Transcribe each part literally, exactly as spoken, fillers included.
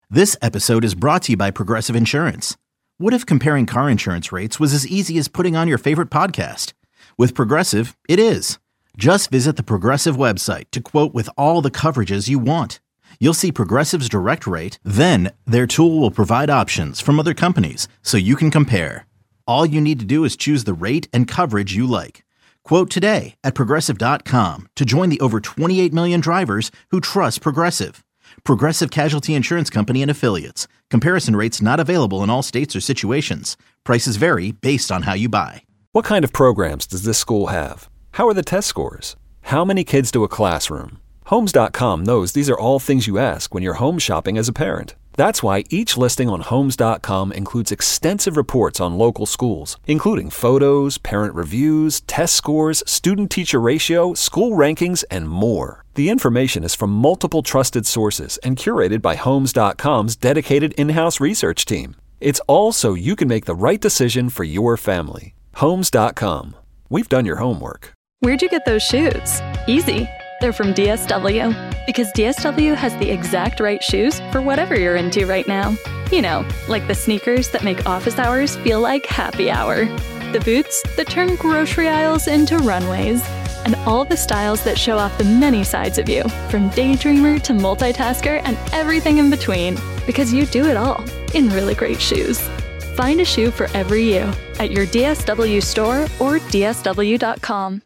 This episode is brought to you by Progressive Insurance. What if comparing car insurance rates was as easy as putting on your favorite podcast? With Progressive, it is. Just visit the Progressive website to quote with all the coverages you want. You'll see Progressive's direct rate, then their tool will provide options from other companies so you can compare. All you need to do is choose the rate and coverage you like. Quote today at Progressive dot com to join the over twenty-eight million drivers who trust Progressive. Progressive Casualty Insurance Company and Affiliates. Comparison rates not available in all states or situations. Prices vary based on how you buy. What kind of programs does this school have? How are the test scores? How many kids do a classroom? Homes dot com knows these are all things you ask when you're home shopping as a parent. That's why each listing on Homes dot com includes extensive reports on local schools, including photos, parent reviews, test scores, student-teacher ratio, school rankings, and more. The information is from multiple trusted sources and curated by Homes dot com's dedicated in-house research team. It's all so you can make the right decision for your family. Homes dot com. We've done your homework. Where'd you get those shoes? Easy. They're from D S W. Because D S W has the exact right shoes for whatever you're into right now. You know, like the sneakers that make office hours feel like happy hour. The boots that turn grocery aisles into runways. And all the styles that show off the many sides of you, from daydreamer to multitasker and everything in between. Because you do it all in really great shoes. Find a shoe for every you at your D S W store or D S W dot com.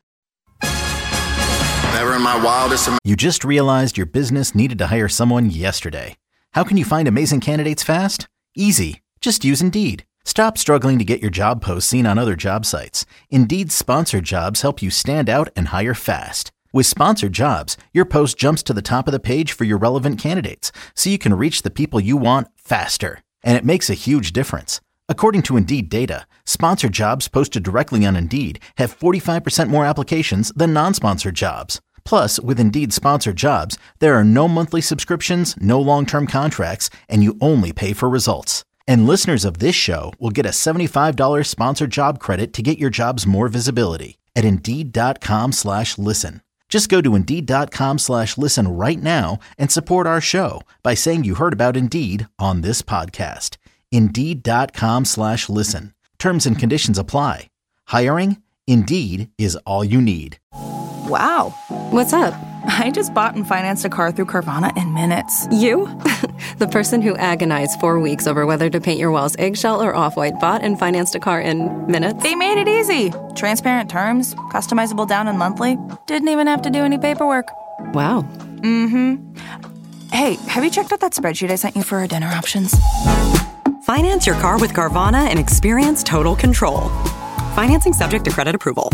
Never in my wildest im- You just realized your business needed to hire someone yesterday. How can you find amazing candidates fast? Easy. Just use Indeed. Stop struggling to get your job posts seen on other job sites. Indeed's sponsored jobs help you stand out and hire fast. With sponsored jobs, your post jumps to the top of the page for your relevant candidates, so you can reach the people you want faster. And it makes a huge difference. According to Indeed data, sponsored jobs posted directly on Indeed have forty-five percent more applications than non-sponsored jobs. Plus, with Indeed sponsored jobs, there are no monthly subscriptions, no long-term contracts, and you only pay for results. And listeners of this show will get a seventy-five dollars sponsored job credit to get your jobs more visibility at Indeed.com slash listen. Just go to Indeed.com slash listen right now and support our show by saying you heard about Indeed on this podcast. Indeed.com slash listen. Terms and conditions apply. Hiring? Indeed is all you need. Wow. What's up? I just bought and financed a car through Carvana in minutes. You? The person who agonized four weeks over whether to paint your walls eggshell or off-white bought and financed a car in minutes? They made it easy. Transparent terms, customizable down and monthly. Didn't even have to do any paperwork. Wow. Mm-hmm. Hey, have you checked out that spreadsheet I sent you for our dinner options? Finance your car with Carvana and experience total control. Financing subject to credit approval.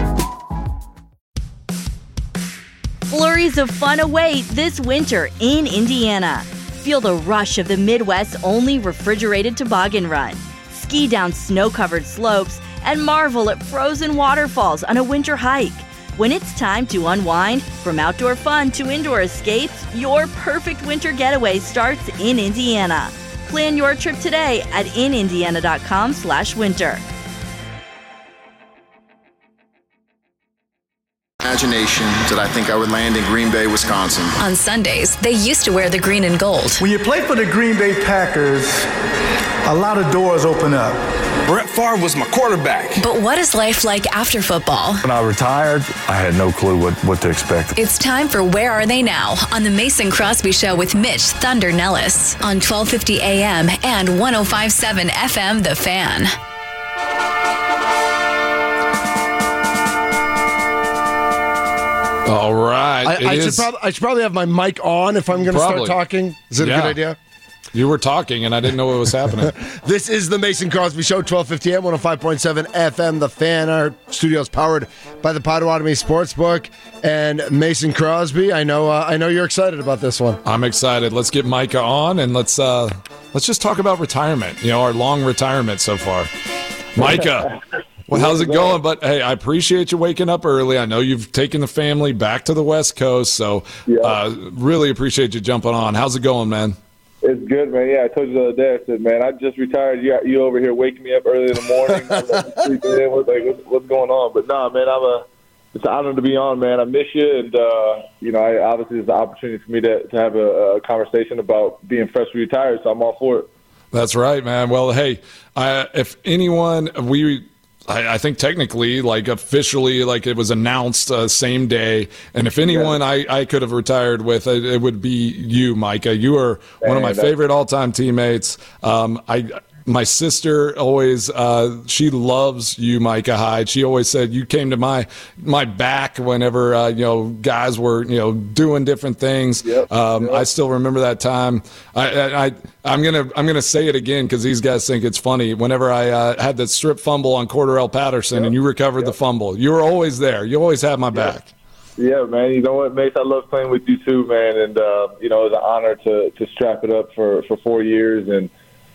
Flurries of fun await this winter in Indiana. Feel the rush of the Midwest's only refrigerated toboggan run. Ski down snow-covered slopes and marvel at frozen waterfalls on a winter hike. When it's time to unwind, from outdoor fun to indoor escapes, your perfect winter getaway starts in Indiana. Plan your trip today at inindiana.com slash winter. Imagination that I think I would land in Green Bay, Wisconsin. On Sundays, they used to wear the green and gold. When you play for the Green Bay Packers, a lot of doors open up. Brett Favre was my quarterback. But what is life like after football? When I retired, I had no clue what, what to expect. It's time for Where Are They Now? On the Mason Crosby Show with Mitch Thunder Nellis on twelve fifty A M and one oh five point seven F M The Fan. All right. I, I, should prob- I should probably have my mic on if I'm going to start talking. Is it yeah. a good idea? You were talking, and I didn't know what was happening. This is the Mason Crosby Show, twelve fifty A M, one oh five point seven F M, The Fan. Our studio is powered by the Potawatomi Sportsbook and Mason Crosby. I know uh, I know you're excited about this one. I'm excited. Let's get Micah on, and let's uh, let's just talk about retirement, you know, our long retirement so far. Micah. Well, how's it going? But, hey, I appreciate you waking up early. I know you've taken the family back to the West Coast, so yeah. uh, really appreciate you jumping on. How's it going, man? It's good, man. Yeah, I told you the other day, I said, man, I just retired. You, you over here waking me up early in the morning. I was like, sleeping in. What's, like, what's, what's going on? But, nah, man, I'm a, it's an honor to be on, man. I miss you, and uh, you know, I, obviously, it's an opportunity for me to, to have a, a conversation about being freshly retired. So I'm all for it. That's right, man. Well, hey, I, if anyone, we. I, I think technically, like officially, like it was announced uh, same day. And if anyone I, I could have retired with, it, it would be you, Micah. You are one of my favorite all-time teammates. Um, I. My sister always, uh, she loves you, Micah Hyde. She always said you came to my my back whenever, uh, you know, guys were, you know, doing different things. Yep. Um, Yep. I still remember that time. I, I, I I'm gonna I'm gonna say it again because these guys think it's funny. Whenever I uh, had that strip fumble on Cordarrelle Patterson, yep. and you recovered yep. the fumble, you were always there. You always had my yep. back. Yeah, man. You know what, Mace? I love playing with you too, man. And uh, you know, it was an honor to to strap it up for for four years and.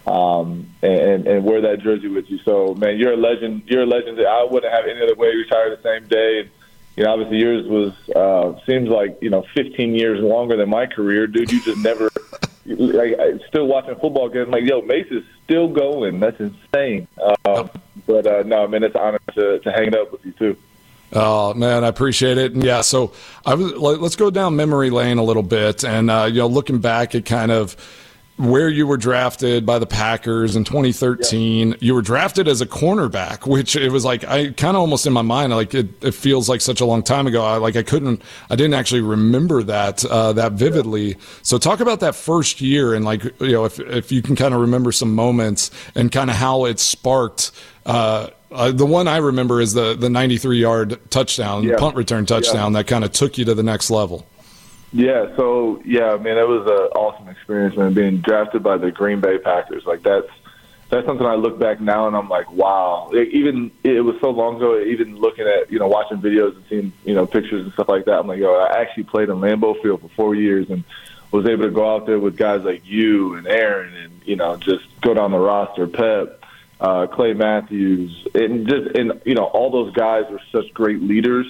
Um, and, and wear that jersey with you. So, man, you're a legend. You're a legend. I wouldn't have any other way. Retired the same day. And, you know, obviously yours was, uh, seems like, you know, fifteen years longer than my career. Dude, you just never, like, I, still watching football games. I'm like, yo, Mace is still going. That's insane. Um, but, uh, no, man, it's an honor to, to hang it up with you, too. Oh, man, I appreciate it. And, yeah, so I was, let's go down memory lane a little bit. And, uh, you know, looking back at kind of, where you were drafted by the Packers in twenty thirteen. Yeah. You were drafted as a cornerback, which it was like, I kind of almost in my mind, like it, it feels like such a long time ago. I like, I couldn't, I didn't actually remember that, uh, that vividly. Yeah. So talk about that first year and like, you know, if, if you can kind of remember some moments and kind of how it sparked, uh, uh, the one I remember is the, the ninety-three yard touchdown, yeah. punt return touchdown yeah. that kind of took you to the next level. Yeah, so, yeah, man, it was an awesome experience, man, being drafted by the Green Bay Packers. Like, that's that's something I look back now and I'm like, wow. It, even it was so long ago, even looking at, you know, watching videos and seeing, you know, pictures and stuff like that, I'm like, yo, I actually played in Lambeau Field for four years and was able to go out there with guys like you and Aaron and, you know, just go down the roster, Pep, uh, Clay Matthews, and just, and, you know, all those guys were such great leaders.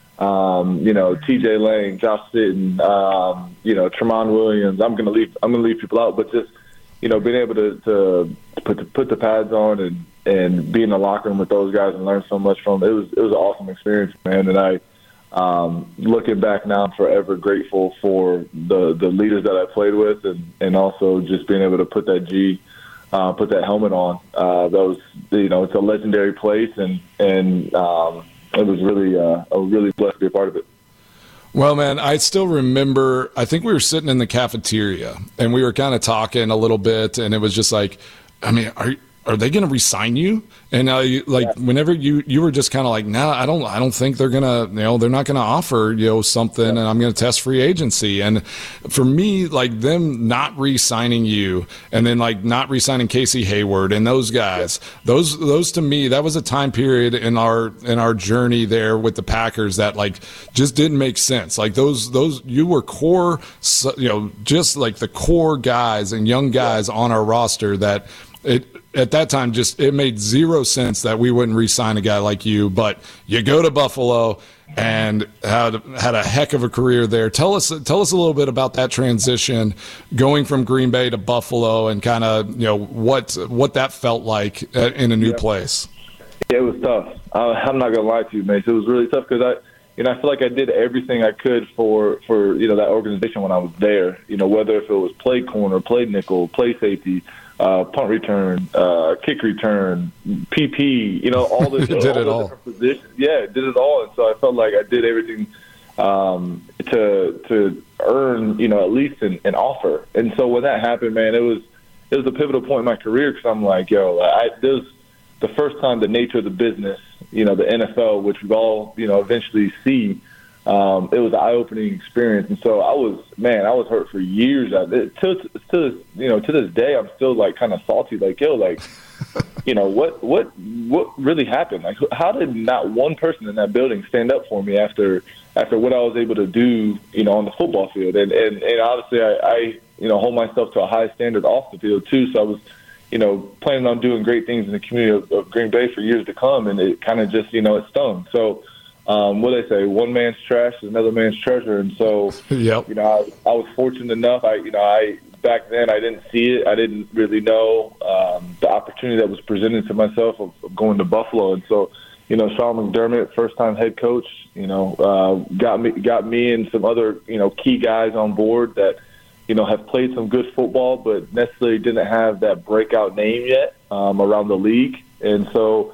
Um, you know, T J Lang, Josh Sitton, um, you know, Tramon Williams. I'm gonna leave. I'm gonna leave people out, but just, you know, being able to, to put the, put the pads on and, and be in the locker room with those guys and learn so much from them. It was it was an awesome experience, man. And I, um, looking back now, I'm forever grateful for the the leaders that I played with, and, and also just being able to put that G, uh, put that helmet on. Uh, that was, you know, it's a legendary place, and and. Um, It was really, uh, I was really blessed to be a part of it. Well, man, I still remember, I think we were sitting in the cafeteria and we were kind of talking a little bit, and it was just like, I mean, are are they going to re-sign you? And uh, you, like, yeah. whenever you, you were just kind of like, no, nah, I don't, I don't think they're going to, you know, they're not going to offer, you know, something, yeah. and I'm going to test free agency. And for me, like them not re-signing you and then like not re-signing Casey Hayward and those guys, yeah. those, those to me, that was a time period in our, in our journey there with the Packers that like just didn't make sense. Like those, those, you were core, you know, just like the core guys and young guys yeah. on our roster that it, at that time, just it made zero sense that we wouldn't re-sign a guy like you. But you go to Buffalo and had had a heck of a career there. Tell us tell us a little bit about that transition, going from Green Bay to Buffalo, and kind of you know what what that felt like in a new yeah. place. Yeah, it was tough. I, I'm not gonna lie to you, Mace. It was really tough because I, you know, I feel like I did everything I could for for you know that organization when I was there. You know, whether if it was play corner, play nickel, play safety. Uh, punt return, uh, kick return, P P, you know, all this. did all it all. Different positions. Yeah, did it all. And so I felt like I did everything um, to to earn, you know, at least an, an offer. And so when that happened, man, it was it was a pivotal point in my career because I'm like, yo, I, this was the first time the nature of the business, you know, the N F L, which we all, you know, eventually see. Um, it was an eye-opening experience, and so I was, man, I was hurt for years. I, it, to, to you know, to this day, I'm still like kind of salty. Like, yo, like, you know, what, what, what really happened? Like, how did not one person in that building stand up for me after, after what I was able to do, you know, on the football field? And and, and obviously, I, I, you know, hold myself to a high standard off the field too. So I was, you know, planning on doing great things in the community of, of Green Bay for years to come, and it kind of just, you know, it stung. So. Um, what do they say? One man's trash is another man's treasure, and so yep. you know, I, I was fortunate enough. I, you know, I back then I didn't see it. I didn't really know um, the opportunity that was presented to myself of, of going to Buffalo, and so you know, Sean McDermott, first-time head coach, you know, uh, got me got me and some other, you know, key guys on board that, you know, have played some good football, but necessarily didn't have that breakout name yet um, around the league. And so,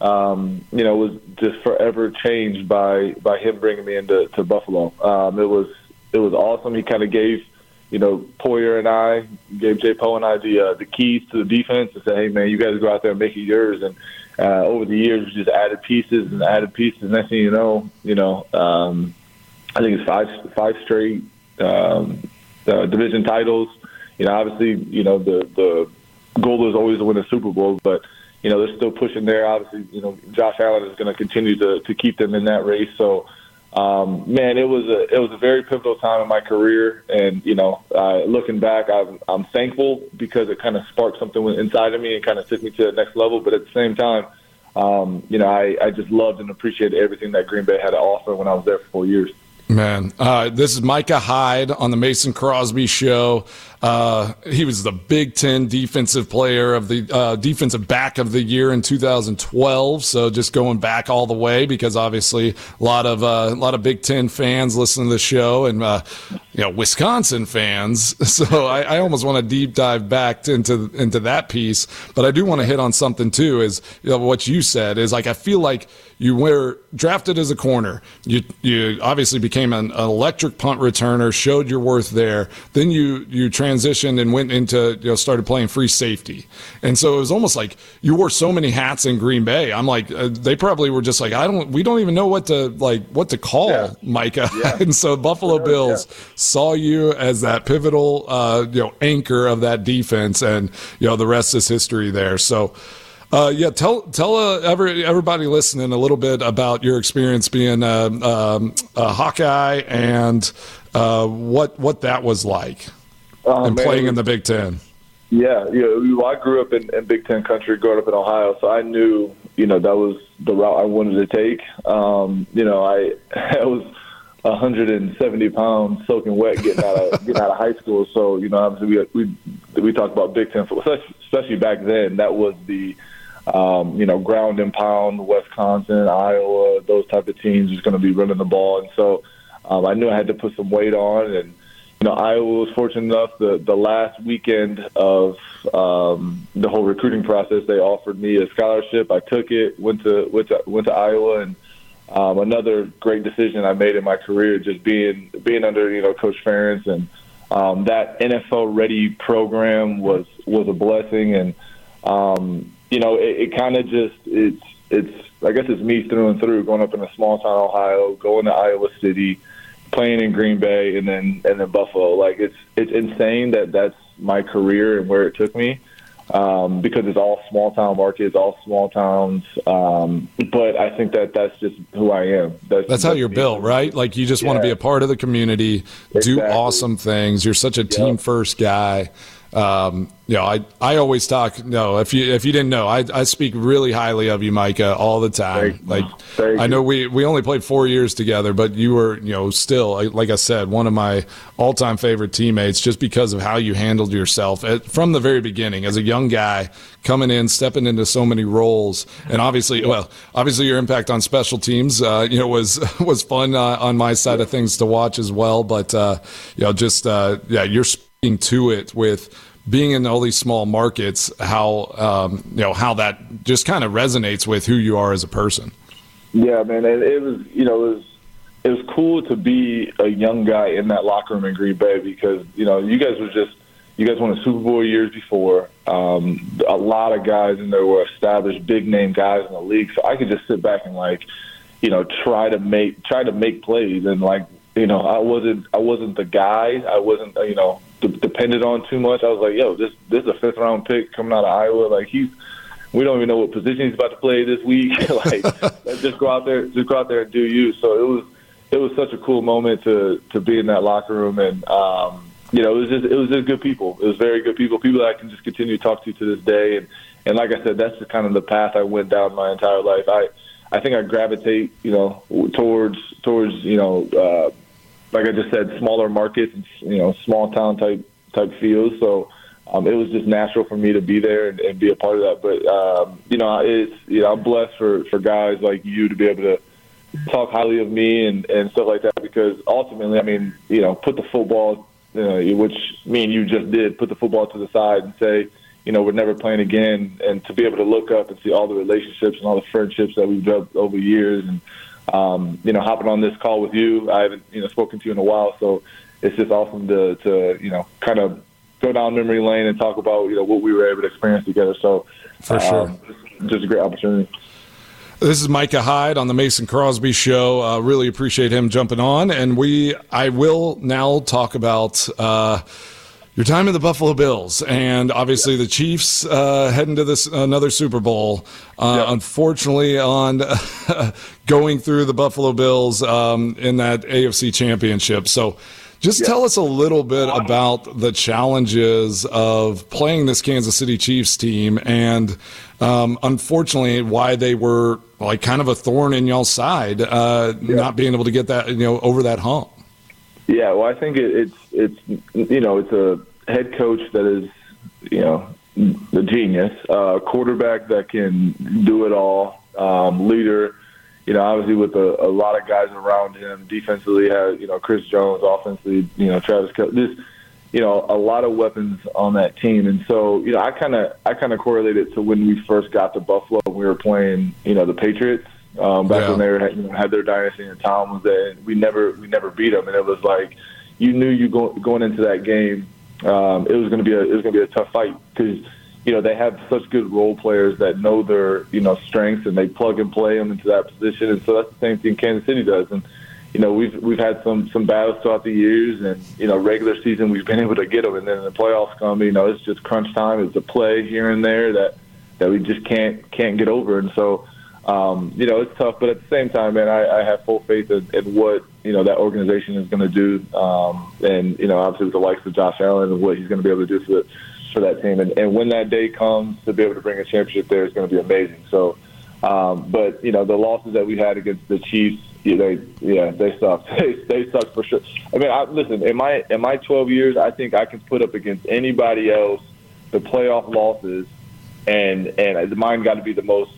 um, you know, it was just forever changed by by him bringing me into to Buffalo. Um, it was it was awesome. He kind of gave, you know, Poyer and I, gave Jay Poe and I the uh, the keys to the defense and said, hey, man, you guys go out there and make it yours. And uh, over the years, we just added pieces and added pieces. And next thing you know, you know, um, I think it's five five straight um, uh, division titles. You know, obviously, you know, the, the goal is always to win a Super Bowl, but, you know, they're still pushing there. Obviously, you know, Josh Allen is going to continue to to keep them in that race. So, Um, man, it was a it was a very pivotal time in my career, and you know, uh, looking back, I'm I'm thankful because it kind of sparked something inside of me and kind of took me to the next level. But at the same time, um, you know, I, I just loved and appreciated everything that Green Bay had to offer when I was there for four years. Man, uh, this is Micah Hyde on the Mason Crosby Show. Uh, he was the Big Ten Defensive Player of the uh, Defensive Back of the Year in two thousand twelve. So just going back all the way, because obviously a lot of uh, a lot of Big Ten fans listen to the show, and uh, you know, Wisconsin fans. So I, I almost want to deep dive back into into that piece, but I do want to hit on something too. Is, you know, what you said is, like, I feel like you were drafted as a corner. You you obviously became an, an electric punt returner, showed your worth there. Then you you transitioned and went into, you know, started playing free safety. And so it was almost like you wore so many hats in Green Bay. I'm like, uh, they probably were just like, I don't, we don't even know what to like what to call yeah. Micah. Yeah. And so Buffalo Bills yeah. saw you as that pivotal, uh, you know, anchor of that defense, and you know, the rest is history there. So. Uh, yeah, tell tell uh, every, everybody listening a little bit about your experience being a, um, a Hawkeye and uh, what what that was like, uh, and man, playing in the Big Ten. Yeah, yeah. Well, I grew up in, in Big Ten country, growing up in Ohio, so I knew, you know, that was the route I wanted to take. Um, you know, I I was one hundred seventy pounds, soaking wet, getting out of getting out of high school. So, you know, obviously we we we talked about Big Ten football, especially back then. That was the Um, you know, ground and pound, Wisconsin, Iowa, those type of teams was going to be running the ball. And so um, I knew I had to put some weight on. And, you know, Iowa was fortunate enough, the, the last weekend of um, the whole recruiting process, they offered me a scholarship. I took it, went to went to, went to Iowa, and um, another great decision I made in my career, just being being under, you know, Coach Ferentz. And um, that N F L-ready program was, was a blessing. And, um you know, it, it kind of just, it's, it's, I guess it's me through and through, growing up in a small town, Ohio, going to Iowa City, playing in Green Bay, and then, and then Buffalo. Like, it's, it's insane that that's my career and where it took me, um, because it's all small town markets, all small towns. Um, but I think that that's just who I am. That's, that's how you're built, right? Like, you just yeah. want to be a part of the community, exactly. do awesome things. You're such a team yep. first guy. Um, you know, I, I always talk, no, if you, if you didn't know, I, I speak really highly of you, Micah, all the time. Thank like, Thank I know we, we only played four years together, but you were, you know, still, like I said, one of my all time favorite teammates, just because of how you handled yourself at, from the very beginning as a young guy coming in, stepping into so many roles. And obviously, well, obviously your impact on special teams, uh, you know, was, was fun uh, on my side of things to watch as well. But, uh, you know, just, uh, yeah, you're to it with being in all these small markets, how um, you know how that just kind of resonates with who you are as a person. Yeah, man, and it was, you know, it was it was cool to be a young guy in that locker room in Green Bay, because, you know, you guys were just you guys won a Super Bowl years before. Um, a lot of guys in there were established, big name guys in the league, so I could just sit back and, like, you know, try to make try to make plays. And, like, you know, I wasn't I wasn't the guy. I wasn't, you know, depended on too much. I was like, yo, this this is a fifth round pick coming out of Iowa. Like, he's, we don't even know what position he's about to play this week. Like, let's just go out there, just go out there and do you. So it was it was such a cool moment to to be in that locker room, and um, you know, it was just it was just good people. It was very good people, people that I can just continue to talk to to this day. And and like I said, that's just kind of the path I went down my entire life. I I think I gravitate, you know, towards towards you know. Uh, like I just said, smaller markets, you know, small town type type feels. So um, it was just natural for me to be there and, and be a part of that. But um, you know, it's you know, I'm blessed for, for guys like you to be able to talk highly of me and, and stuff like that, because ultimately, I mean, you know, put the football, you know, which me and you just did, put the football to the side and say, you know, we're never playing again, and to be able to look up and see all the relationships and all the friendships that we've developed over years, and um, you know, hopping on this call with you, I haven't you know spoken to you in a while, so it's just awesome to to you know kind of go down memory lane and talk about you know what we were able to experience together. So for sure, um, just a great opportunity. This is Micah Hyde on the Mason Crosby Show. Uh, really appreciate him jumping on, and we I will now talk about uh, your time in the Buffalo Bills, and obviously the Chiefs uh, heading to this another Super Bowl. Uh, yeah. Unfortunately, on going through the Buffalo Bills um, in that A F C Championship. So. Just yeah. tell us a little bit about the challenges of playing this Kansas City Chiefs team, and um, unfortunately, why they were like kind of a thorn in y'all's side, uh, yeah. not being able to get that you know over that hump. Yeah, well, I think it, it's it's you know it's a head coach that is you know a genius, a uh, quarterback that can do it all, um, leader. You know, obviously with a, a lot of guys around him, defensively had, you know, Chris Jones, offensively, you know, Travis Kelce, just, you know, a lot of weapons on that team. And so, you know, I kind of I kind of correlated to when we first got to Buffalo, we were playing, you know, the Patriots um, back yeah. when they were, you know, had their dynasty and Tom was there. And we never we never beat them, and it was like you knew you go, going into that game, um, it was going to be a it was going to be a tough fight because. You know, they have such good role players that know their, you know, strengths, and they plug and play them into that position. And so that's the same thing Kansas City does. And, you know, we've we've had some some battles throughout the years, and, you know, regular season we've been able to get them. And then the playoffs come, you know, it's just crunch time. It's a play here and there that, that we just can't can't get over. And so, um, you know, it's tough. But at the same time, man, I, I have full faith in, in what, you know, that organization is going to do. Um, and, you know, obviously with the likes of Josh Allen and what he's going to be able to do for the for that team. And, and when that day comes to be able to bring a championship there is going to be amazing. So, um, but, you know, the losses that we had against the Chiefs, yeah, they, yeah, they sucked. They, they sucked for sure. I mean, I, listen, in my, in my twelve years, I think I can put up against anybody else the playoff losses, and, and mine got to be the most,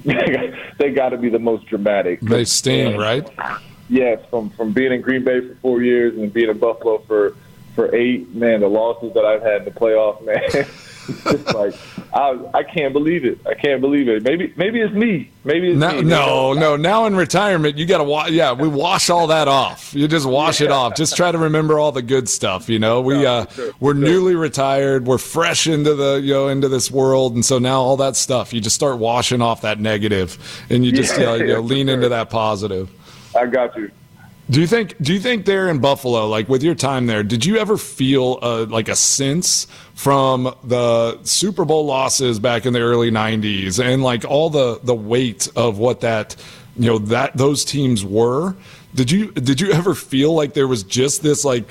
they got to be the most dramatic. They sting, and, right? Yes, from, from being in Green Bay for four years and being in Buffalo for, For eight, man, the losses that I've had in the playoffs, man, it's just like I, I can't believe it. I can't believe it. Maybe, maybe it's me. Maybe it's no, me. No, no. Now in retirement, you got to wash. Yeah, we wash all that off. You just wash yeah. it off. Just try to remember all the good stuff. You know, we uh, sure, we're sure. newly retired. We're fresh into the you know into this world, and so now all that stuff, you just start washing off that negative, and you just yeah, you know, you know lean sure. into that positive. I got you. Do you think? Do you think there in Buffalo, like with your time there, did you ever feel a, like a sense from the Super Bowl losses back in the early nineties and like all the, the weight of what that you know that those teams were? Did you did you ever feel like there was just this like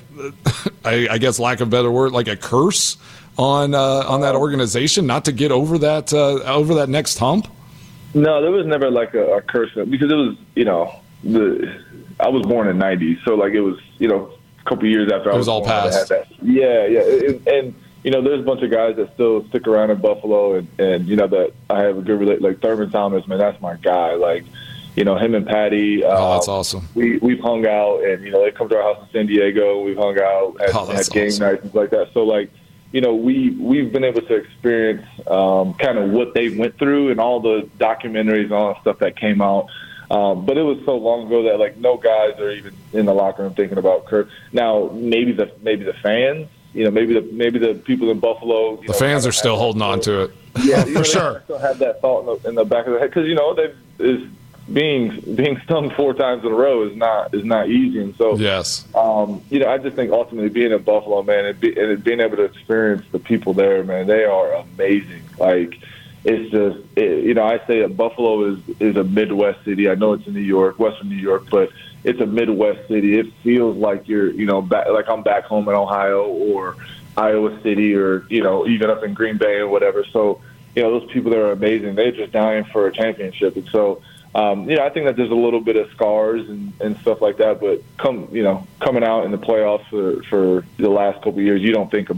I, I guess lack of a better word, like a curse on uh, on that organization not to get over that uh, over that next hump? No, there was never like a, a curse because it was you know the. I was born in nineties, so like it was, you know, a couple years after I was, was all born, past. I had that. Yeah, yeah, and, and you know, there's a bunch of guys that still stick around in Buffalo, and, and you know that I have a good relate. Like Thurman Thomas, man, that's my guy. Like, you know, him and Patty. Oh, that's um, awesome. We we've hung out, and you know, they come to our house in San Diego. We've hung out at, oh, at game awesome. nights and like that. So like, you know, we we've been able to experience um, kind of what they went through and all the documentaries and all the stuff that came out. Um, but it was so long ago that like no guys are even in the locker room thinking about Kurt. Now maybe the maybe the fans, you know, maybe the maybe the people in Buffalo. You the know, fans are still holding on to it. Yeah, for know, sure. Still have that thought in the, in the back of their head because you know they is being being stung four times in a row is not is not easy. And so yes, um, you know, I just think ultimately being in Buffalo, man, and, be, and being able to experience the people there, man, they are amazing. Like. It's just, it, you know, I say that Buffalo is, is a Midwest city. I know it's in New York, Western New York, but it's a Midwest city. It feels like you're, you know, back, like I'm back home in Ohio or Iowa City or, you know, even up in Green Bay or whatever. So, you know, those people there are amazing. They're just dying for a championship. And so, um, you know, I think that there's a little bit of scars and, and stuff like that. But, come, you know, coming out in the playoffs for, for the last couple of years, you don't think about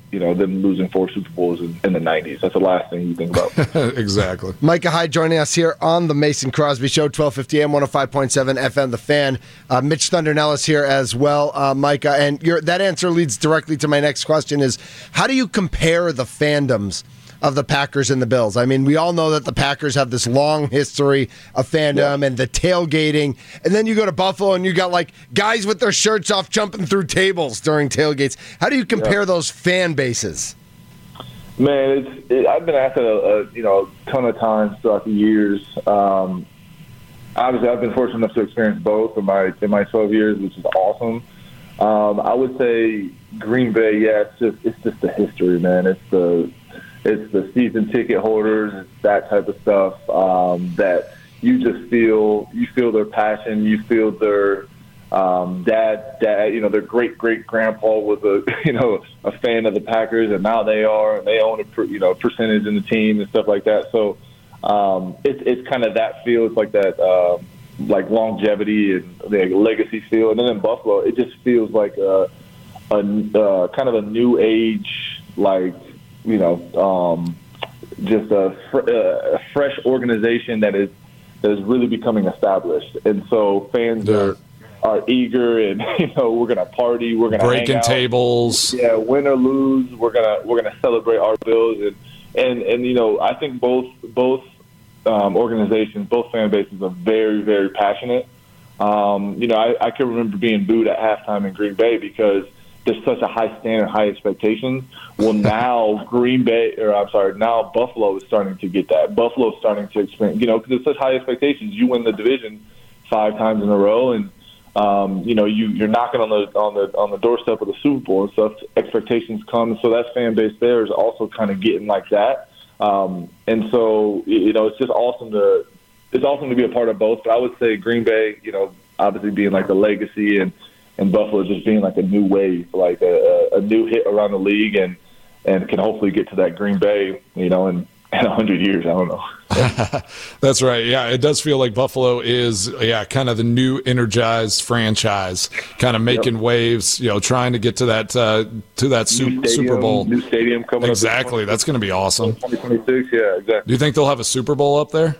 you know, them losing four Super Bowls in, in the nineties. That's the last thing you think about. Exactly. Micah Hyde joining us here on the Mason Crosby Show, twelve fifty A M, one oh five point seven F M, The Fan. Uh, Mitch Thunder Nellis here as well, uh, Micah. And your, that answer leads directly to my next question is, how do you compare the fandoms of the Packers and the Bills? I mean, we all know that the Packers have this long history of fandom yeah. and the tailgating, and then you go to Buffalo and you got like guys with their shirts off jumping through tables during tailgates. How do you compare yeah. those fan bases? Man, it's it, I've been asked that a, a you know a ton of times throughout the years. Um, obviously, I've been fortunate enough to experience both in my in my twelve years, which is awesome. Um, I would say Green Bay, yeah, it's just it's just the history, man. It's the It's the season ticket holders, it's that type of stuff um, that you just feel. You feel their passion. You feel their um, dad, dad. You know, their great great grandpa was a you know a fan of the Packers, and now they are, and they own a per, you know percentage in the team and stuff like that. So um, it's it's kind of that feel. It's like that uh, like longevity and the legacy feel. And then in Buffalo, it just feels like a, a uh, kind of a new age like. You know, um, just a, fr- a fresh organization that is that is really becoming established, and so fans yeah. are are eager, and you know, we're gonna party, we're gonna breaking hang out. tables, yeah, win or lose, we're gonna we're gonna celebrate our Bills, and and and you know, I think both both um, organizations, both fan bases are very very passionate. Um, you know, I, I can remember being booed at halftime in Green Bay because there's such a high standard, high expectations. Well, now Green Bay, or I'm sorry, now Buffalo is starting to get that. Buffalo is starting to experience, you know, because it's such high expectations. You win the division five times in a row, and um, you know you you're knocking on the on the on the doorstep of the Super Bowl and stuff. Expectations come, so that fan base there is also kind of getting like that. Um, and so you know, it's just awesome to it's awesome to be a part of both. But I would say Green Bay, you know, obviously being like the legacy and. And Buffalo just being like a new wave, like a, a new hit around the league, and, and can hopefully get to that Green Bay, you know, in, in one hundred years. I don't know. That's right. Yeah, it does feel like Buffalo is, yeah, kind of the new energized franchise, kind of making yep. waves, you know, trying to get to that uh, to that new Super, stadium, Super Bowl. New stadium coming exactly. up. That's going to be awesome. twenty twenty-six, yeah, exactly. Do you think they'll have a Super Bowl up there?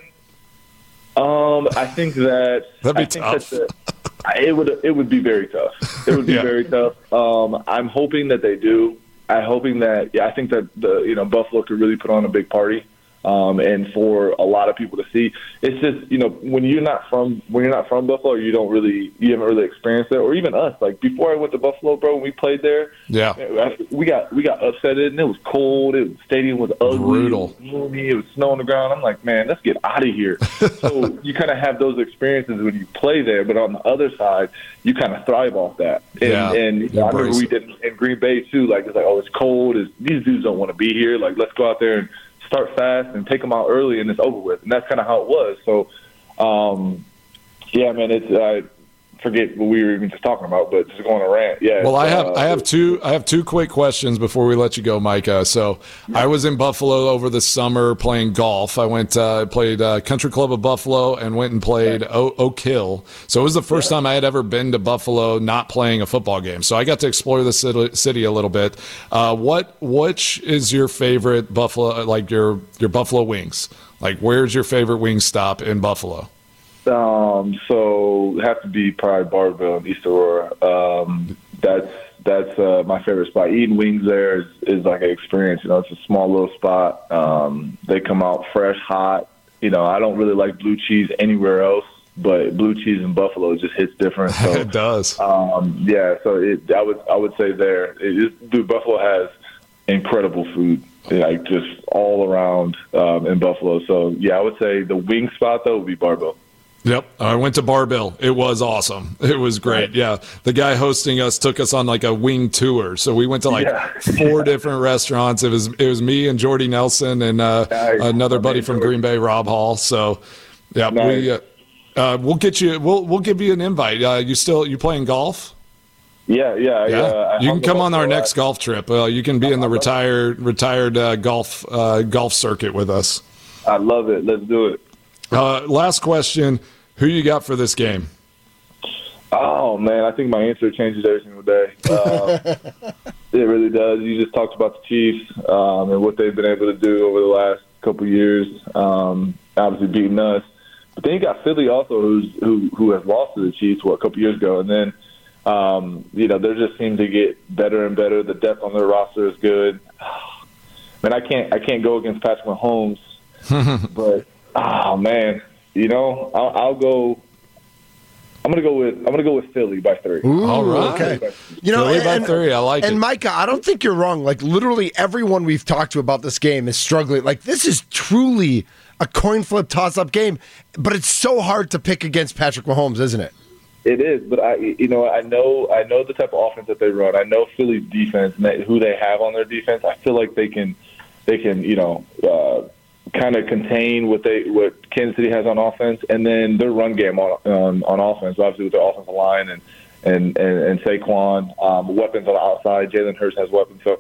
Um, I think that that'd be I think tough. That the, it would it would be very tough. It would be yeah. very tough. Um, I'm hoping that they do. I'm hoping that yeah, I think that the you know Buffalo could really put on a big party. Um, and for a lot of people to see, it's just you know when you're not from when you're not from Buffalo, you don't really you haven't really experienced it, or even us. Like before I went to Buffalo, bro, when we played there, yeah, we got we got upsetted, and it was cold. It, the stadium was ugly, brutal, it was gloomy, it was snow on the ground. I'm like, man, let's get out of here. So you kind of have those experiences when you play there, but on the other side, you kind of thrive off that. And, yeah, and you know, I remember we did in Green Bay too. Like it's like, oh, it's cold. It's, these dudes don't want to be here. Like let's go out there and start fast and take them out early, and it's over with. And that's kind of how it was. So, um, yeah, man, it's I forget what we were even just talking about, but just going to rant. Yeah. Well, I have uh, I have two I have two quick questions before we let you go, Micah. So, yeah. I was in Buffalo over the summer playing golf. I went uh, played uh, Country Club of Buffalo and went and played yeah. o- Oak Hill. So it was the first yeah. time I had ever been to Buffalo not playing a football game. So I got to explore the city, city a little bit. Uh, what which is your favorite Buffalo like your your Buffalo wings? Like where's your favorite wing stop in Buffalo? Um, so it has to be probably Barbell in East Aurora. Um, that's that's uh, my favorite spot. Eating wings there is, is like an experience. You know, it's a small little spot. Um, they come out fresh, hot. You know, I don't really like blue cheese anywhere else, but blue cheese in Buffalo just hits different. So, it does. Um, yeah, so it, I would I would say there. It is, dude, Buffalo has incredible food. Like just all around um, in Buffalo. So yeah, I would say the wing spot though would be Barbell. Yep. I went to Barbell. It was awesome. It was great. Yeah. The guy hosting us took us on like a wing tour. So we went to like yeah. four different restaurants. It was it was me and Jordy Nelson and uh, nice. another buddy from Green Bay, Rob Hall. So yeah, nice. we uh, uh, we'll get you we'll we'll give you an invite. Uh, you still you playing golf? Yeah, yeah. yeah? Uh, you can come on our next golf trip. Uh, you can be in the retired retired uh, golf uh, golf circuit with us. I love it. Let's do it. Uh, last question. Who you got for this game? Oh, man, I think my answer changes every single day. Uh, It really does. You just talked about the Chiefs um, and what they've been able to do over the last couple of years, um, obviously beating us. But then you got Philly also, who's, who who has lost to the Chiefs what, a couple of years ago. And then, um, you know, they just seem to get better and better. The depth on their roster is good. Man, I can't I can't go against Patrick Mahomes. But, oh, man, you know, I'll, I'll go – I'm gonna go with I'm gonna go with Philly by three. Ooh, all right, okay. You know, Philly and, by three, I like and it. And Micah, I don't think you're wrong. Like literally everyone we've talked to about this game is struggling. Like this is truly a coin flip toss up game, but it's so hard to pick against Patrick Mahomes, isn't it? It is, but I you know I know I know the type of offense that they run. I know Philly's defense and they, who they have on their defense. I feel like they can they can you know. Uh, kind of contain what they what Kansas City has on offense, and then their run game on on, on offense, obviously with their offensive line and and and, and Saquon, um, weapons on the outside. Jalen Hurts has weapons, so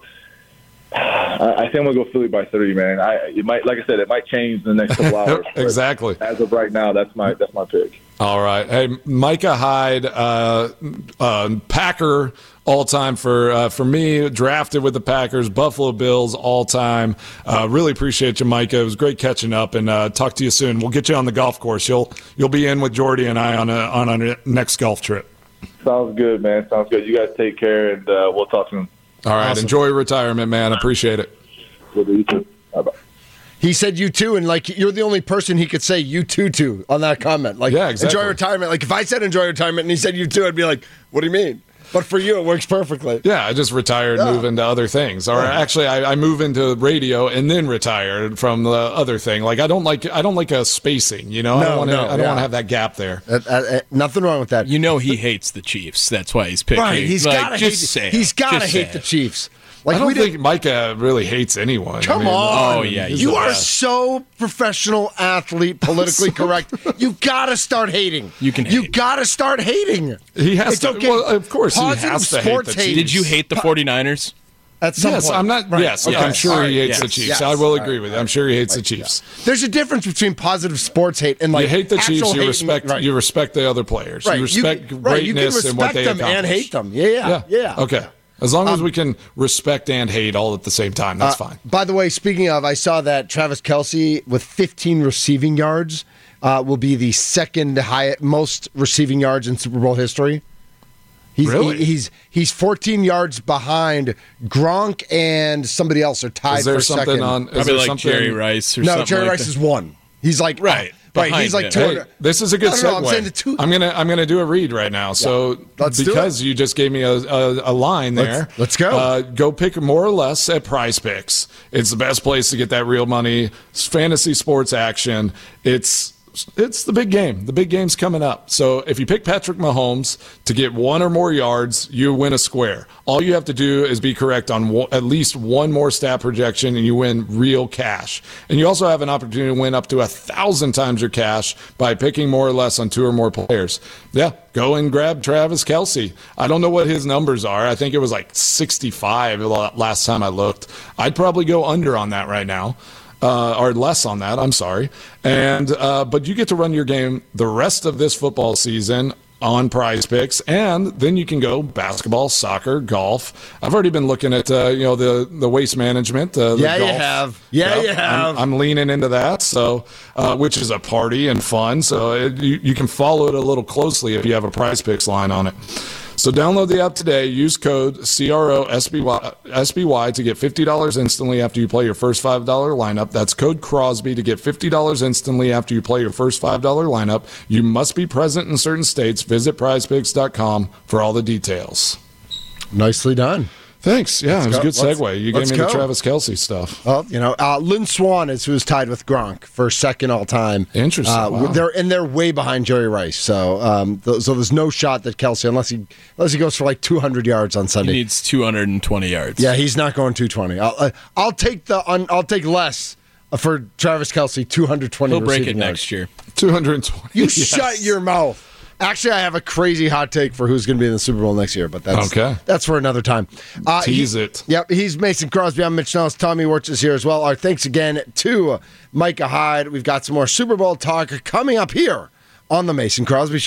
I, I think I'm gonna go Philly by three, man. I it might, like I said, it might change in the next couple hours. Exactly. As of right now, that's my that's my pick. All right. Hey, Micah Hyde, uh, uh, Packer all-time for uh, for me, drafted with the Packers, Buffalo Bills all-time. Uh, really appreciate you, Micah. It was great catching up, and uh, talk to you soon. We'll get you on the golf course. You'll you'll be in with Jordy and I on a, on our next golf trip. Sounds good, man. Sounds good. You guys take care, and uh, we'll talk soon. All right. Awesome. Enjoy retirement, man. Appreciate it. We'll do you too. Bye-bye. He said you too, and like you're the only person he could say you too to on that comment. Like, yeah, exactly. Enjoy retirement. Like if I said enjoy retirement and he said you too, I'd be like, what do you mean? But for you, it works perfectly. Yeah, I just retired, yeah. move into other things. Or yeah. actually, I, I move into radio and then retired from the other thing. Like I don't like I don't like a spacing. You know, no, I don't want to. no, I don't yeah. want to have that gap there. Uh, uh, uh, nothing wrong with that. You know, he hates the Chiefs. That's why he's picking. Right, he's like, gotta just hate. say He's it. gotta Just hate say the it. Chiefs. Like I don't we think did, Micah really hates anyone. Come I mean, on. Oh, yeah, he's you the are best. so professional, athlete, politically correct. You gotta start hating. You can You hate. gotta start hating. He has It's to. okay. Well, of course, he Positive has to hate sports the hate. Chiefs. Did you hate the 49ers? At some Yes, point. I'm not. Right. Yes, Okay. I'm sure All right. he hates Yes. the Chiefs. Yes. I will All agree right. with you. I'm sure he hates the Chiefs. There's a difference between positive sports hate and like you hate the actual Chiefs. You hate respect. and, right. You respect the other players. Right. You respect you, can, right. You can greatness respect and what they them accomplish. and hate them. Yeah, yeah, yeah. yeah. Okay. As long as Um, we can respect and hate all at the same time, that's Uh, fine. By the way, speaking of, I saw that Travis Kelce with fifteen receiving yards uh, will be the second highest, most receiving yards in Super Bowl history. He's, Really? he- he's he's fourteen yards behind Gronk and somebody else are tied Is there for something second. on? Is Probably there like something, Jerry Rice or no, something Jerry like Rice that. is one. He's like Right, right. behind He's like him. two Hey, hundred. this is a good No, no, segue. no, I'm saying the two- I'm gonna I'm gonna do a read right now. So Let's do because you just gave me a, a, a line there, Let's- let's go. Uh, go pick more or less at Prize Picks. It's the best place to get that real money. It's fantasy sports action. It's it's the big game. The big game's coming up. So if you pick Patrick Mahomes to get one or more yards, you win a square. All you have to do is be correct on one, at least one more stat projection, and you win real cash. And you also have an opportunity to win up to a thousand times your cash by picking more or less on two or more players. Yeah, go and grab Travis Kelce. I don't know what his numbers are. I think it was like sixty-five last time I looked. I'd probably go under on that right now. Uh, or less on that, I'm sorry. And uh, but you get to run your game the rest of this football season on Prize Picks, and then you can go basketball, soccer, golf. I've already been looking at uh, you know the the waste management. Uh, the Yeah, you golf. have. Yeah, Yep, you have. I'm, I'm leaning into that, so uh, which is a party and fun. So it, you, you can follow it a little closely if you have a Prize Picks line on it. So download the app today. Use code C R O S B Y, S B Y to get fifty dollars instantly after you play your first five dollar lineup. That's code Crosby to get fifty dollars instantly after you play your first five dollar lineup. You must be present in certain states. Visit prize picks dot com for all the details. Nicely done. Thanks. Yeah, Let's it was a go. good Let's- segue. You let's gave me go. the Travis Kelce stuff. Well, you know, uh, Lynn Swan is who's tied with Gronk for second all time. Interesting. Uh, Wow. They're and they're way behind Jerry Rice. So, um, th- so there's no shot that Kelce, unless he unless he goes for like two hundred yards on He Sunday. needs two hundred twenty yards. Yeah, he's not going two twenty. I'll uh, I'll take the un, I'll take less for Travis Kelce, two hundred twenty. He'll break it receiving yards. next year. two hundred twenty. You yes. shut your mouth. Actually, I have a crazy hot take for who's going to be in the Super Bowl next year, but that's Okay. that's for another time. Uh, Tease he- it. Yep, he's Mason Crosby. I'm Mitch Nellis. Tommy Wirtz is here as well. Our thanks again to Micah Hyde. We've got some more Super Bowl talk coming up here on the Mason Crosby Show.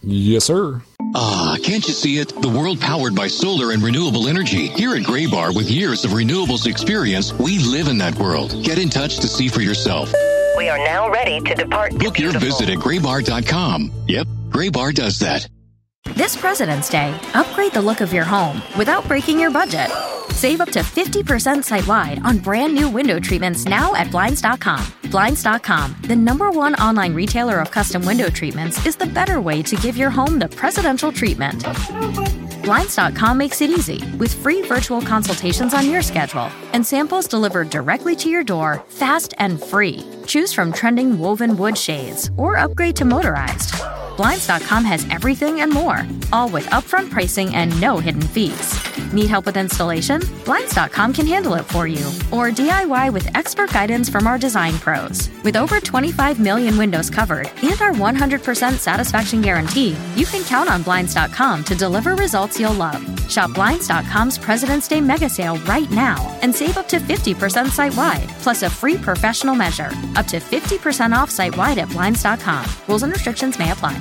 Yes, sir. Ah, can't you see it? The world powered by solar and renewable energy. Here at Gray Bar, with years of renewables experience, we live in that world. Get in touch to see for yourself. We are now ready to depart. Book your visit at gray bar dot com. Yep, Gray Bar does that. This President's Day, upgrade the look of your home without breaking your budget. Save up to fifty percent site-wide on brand new window treatments now at Blinds dot com. Blinds dot com, the number one online retailer of custom window treatments, is the better way to give your home the presidential treatment. Blinds dot com makes it easy with free virtual consultations on your schedule and samples delivered directly to your door, fast and free. Choose from trending woven wood shades or upgrade to motorized. Blinds dot com has everything and more, all with upfront pricing and no hidden fees. Need help with installation? Blinds dot com can handle it for you. Or D I Y with expert guidance from our design pros. With over twenty-five million windows covered and our one hundred percent satisfaction guarantee, you can count on Blinds dot com to deliver results you'll love. Shop Blinds dot com's President's Day mega sale right now and save up to fifty percent site-wide, plus a free professional measure. Up to fifty percent off site-wide at Blinds dot com. Rules and restrictions may apply.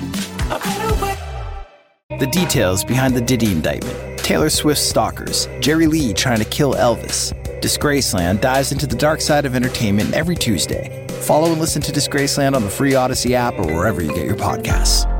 The details behind the Diddy indictment, Taylor Swift's stalkers, Jerry Lee trying to kill Elvis. Disgraceland dives into the dark side of entertainment every Tuesday. Follow and listen to Disgraceland on the free Odyssey app or wherever you get your podcasts.